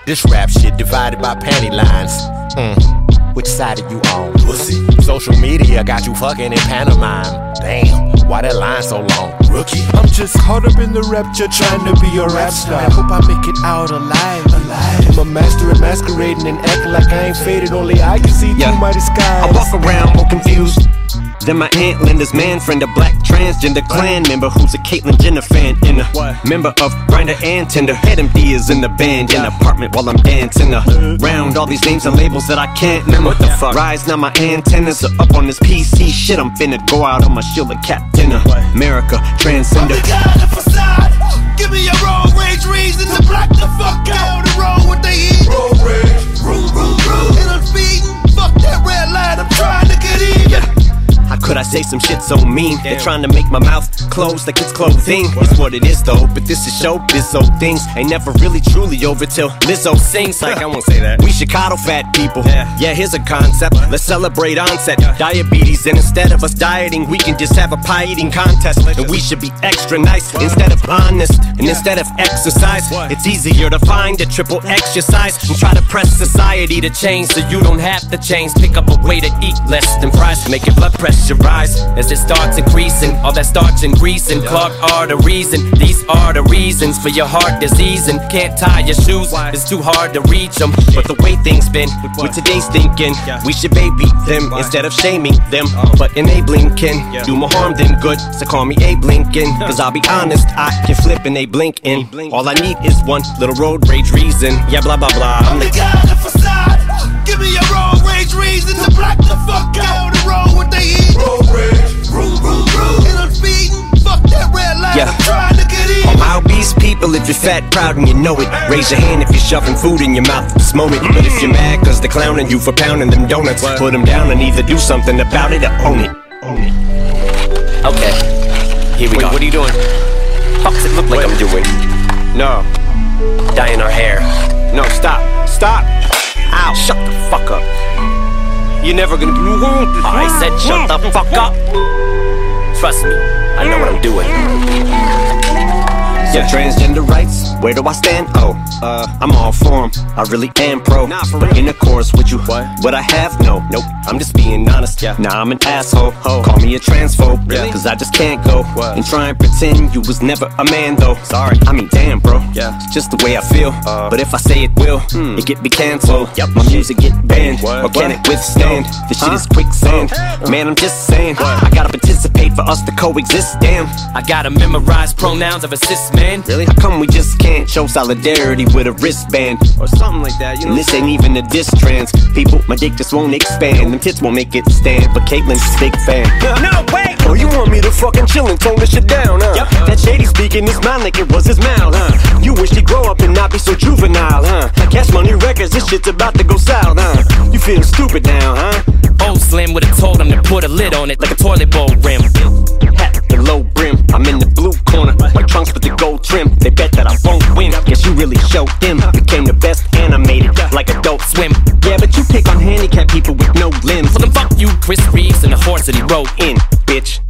This rap shit divided by panty lines. Which side are you on? Pussy. Social media got you fucking in pantomime. Damn, why that line so long? Rookie. I'm just caught up in the rapture, trying to be a rap star. I hope I make it out alive. I'm a master at masquerading and acting like I ain't faded. Only I can see through my disguise. I walk around more confused than my aunt Linda's man friend, a black transgender clan member who's a Caitlyn Jenner fan and a member of Grindr and Tinder. MD is in the band in an apartment while I'm dancing around all these names and labels that I can't remember. What the fuck? Rise, now my antennas are up on this PC shit. I'm finna go out on my shield of Captain America, transcender. I'm the guy in the facade. Give me a road rage reason to block the fuck out the road what they eat. Road rage, room, and I'm speeding. Fuck that red light, I'm trying to get even. How could I say some shit so mean? They're trying to make my mouth close like it's clothing. It's what it is though, but this is showbiz, so things ain't never really truly over till Lizzo sings. Like I won't say that. We should coddle fat people. Yeah, here's a concept. Let's celebrate onset diabetes, and instead of us dieting, we can just have a pie eating contest. And we should be extra nice instead of honest. And instead of exercise, it's easier to find a triple exercise and try to press society to change so you don't have to change. Pick up a way to eat less than fries, make your blood pressure rise as it starts increasing. All that starch and grease and clogged arteries, and these are the reasons for your heart disease. And can't tie your shoes, it's too hard to reach them. But the way things been with today's thinking, we should baby them instead of shaming them, but enabling can do more harm than good. So call me Abe Lincoln, cause I'll be honest, I can flip and they blink in. All I need is one little road rage reason. Yeah, blah blah blah. I'm the guy in the facade. Give me a road rage reason to block the fuck out the road what they eat. Road rage, room, and I'm speeding. Fuck that red light, I'm trying to get in. All my obese people, if you're fat, proud, and you know it, raise your hand if you're shoving food in your mouth at this moment. But if you're mad cause they're clowning you for pounding them donuts, put them down and either do something about it or own it. Okay, here we go. What are you doing? Fuck's it look like I'm doing? No. Dyeing our hair. No, stop. Ow, shut the fuck up. You're never gonna do. I said shut the fuck up. Trust me, I know what I'm doing. So transgender rights, where do I stand? Oh, I'm all for 'em, I really am pro. But intercourse with you, what I have? Nope, I'm just being honest. Nah, I'm an asshole, call me a transphobe, cause I just can't go and try and pretend you was never a man though. Sorry, I mean damn bro, it's just the way I feel. But if I say it will, it get me cancelled. My music get banned, or can it withstand? This shit is quicksand, man I'm just saying. I gotta participate for us to coexist, damn. I gotta memorize pronouns of a cis man. Really? How come we just can't show solidarity with a wristband? Or something like that, you know? And this ain't even a diss trans people, my dick just won't expand. Them tits won't make it stand, but Caitlyn's a big fan. No, wait! Oh, you want me to fucking chill and tone this shit down, huh? Yep. That shady speaking his mind like it was his mouth, huh? You wish he'd grow up and not be so juvenile, huh? Cash Money Records, this shit's about to go south, huh? You feel stupid now, huh? Old Slim would've told him to put a lid on it like a toilet bowl rim. Hat with the low brim, I'm in the blue corner, white trunks with the gold trim. They bet that I won't win, guess you really showed them. Became the best animated, like Adult Swim. Yeah, but you pick on handicapped people with no limbs. Well then fuck you, Chris Reeves, and the horse that he rode in, bitch.